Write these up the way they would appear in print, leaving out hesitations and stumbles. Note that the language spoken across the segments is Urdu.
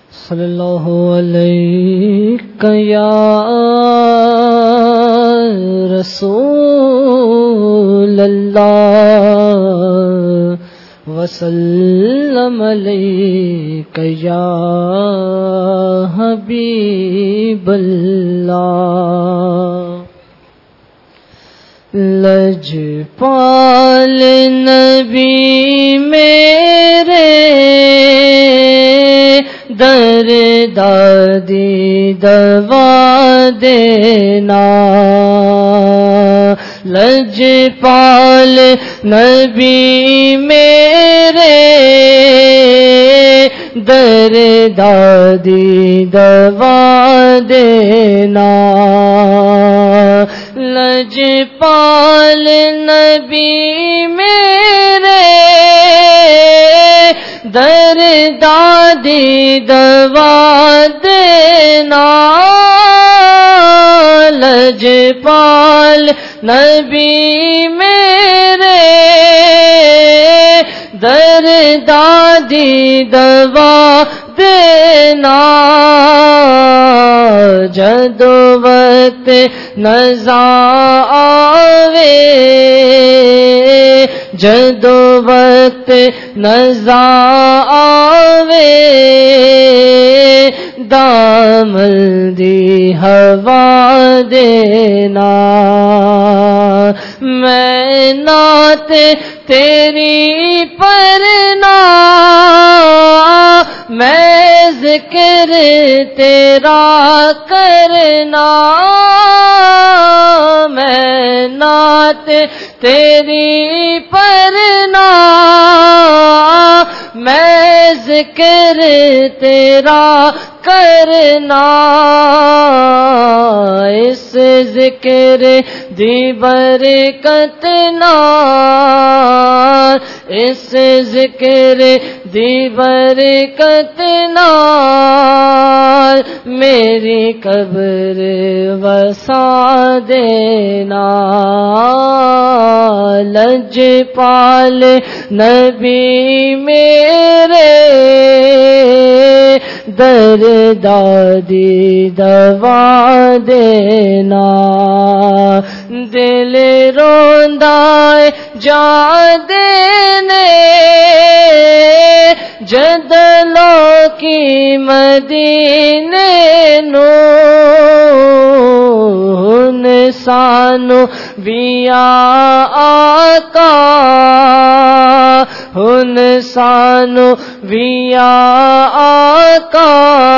صلی اللہ علیہ یا رسول اللہ وسلم علیک یا حبیب اللہ لجپال نبی میرے در دادی دوا دینا لجپال نبی میرے در دادی دوا دینا لجپال نبی میرے در دادی دوا دینا لجپال نبی میرے در دادی دوا دینا جدو وقت نزا آوے جدو وقت نزا آوے دامن دی ہوا دینا میں نعت تیری پڑھنا میں ذکر تیرا کرنا میں نعت تیری پڑھنا میں ذکر تیرا کرنا اس ذکر دی برکت نال اس ذکر دی برکت نال میری قبر وسا دینا لجپال نبی میرے در دادی دوا دینا دل روندائے جا دینے جدلوں کی مدینے نو سانو ویا آقا ہن سانو ویا آقا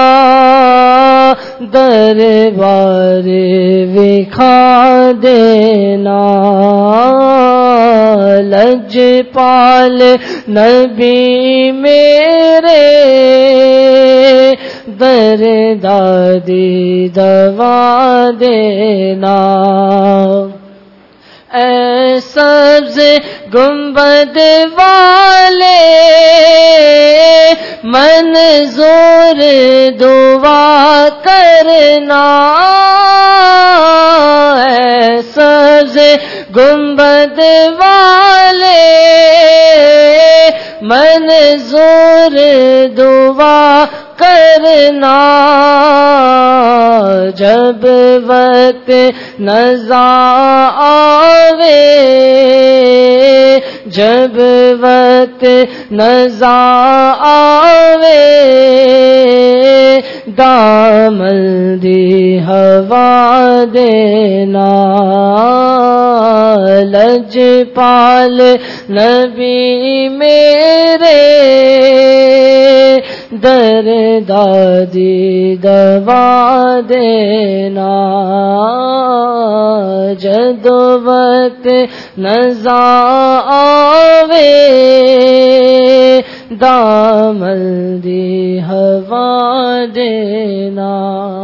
دربار وکھا دینا لجپال نبی میرے در دادی دوا دینا اے سبز گنبد والے منظور دعا کرنا اے سبز گنبد والے منظور دعا کرنا جب وقت نزا آوے جب وقت نزا آوے دامن دی ہوا دینا لجپال نبی میرے در دادی دوا دینا جدو وقت نزا آوے دامن دی ہوا دینا